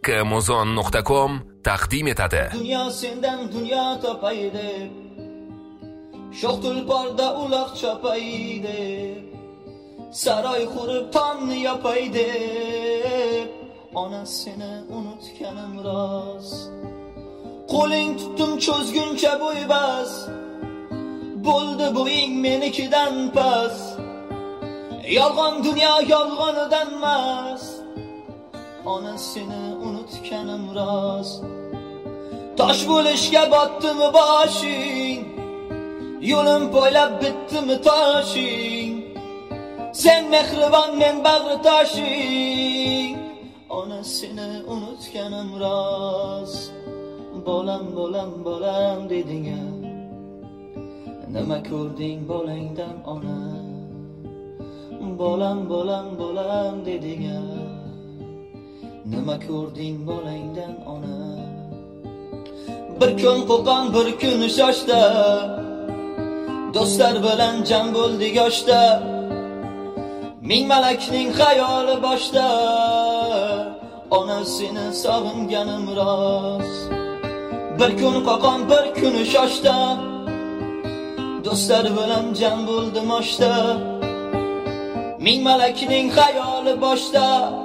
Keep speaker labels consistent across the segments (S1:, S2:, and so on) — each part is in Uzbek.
S1: kmuzon.com taqdim etadi.
S2: Dunyo sendan dunyo topay deb, sho'x tulporda uloq chopay deb, saroy qurib tonni yopay deb, onasini unutganim rost. Qo'ling tutdim cho'zguncha bo'ybas, bo'ldi bo'ying menikidan pas. Yolg'on dunyo yolg'onidan mas, onasini unutganim rost. Tosh bo'lishga botdimi boshing, yo'lim poylab bitdimi toshing. Sen mehribon, men bag'ri toshing, onasini unutganim rost. Bolam bolam bolam deding, nima ko'rding bolangdan ona? Bolam bolam bolam deding, nima ko'rding bolangdan ona? Bir kun qo'qon, bir kun shoshda, do'stlar bilan jam bo'ldik yoshda. Ming malakning xayoli boshda, onasini sog'inganim rost. Bir kun qo'qon, bir kun shoshda, do'stlar bilan jam bo'ldim oshda. Ming malakning xayoli boshda,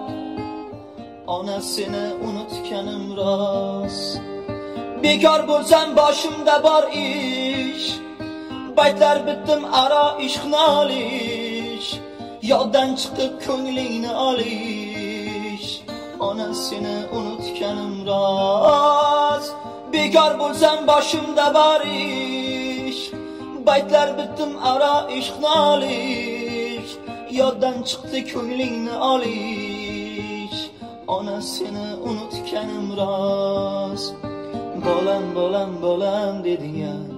S2: onasini unutganim rost. Bekor bo'lsam boshimda bor ish, baytlar bitdim aro ishq nolish, yoddan chiqib ko'nglingni olish, onasini unutganim rost. Bekor bo'lsam boshimda bor ish, baytlar bitdim aro ishq nolish, yoddan chiqdi ko'nglingni olish, onasini unutganim rost. Bolam bolam bolam deding,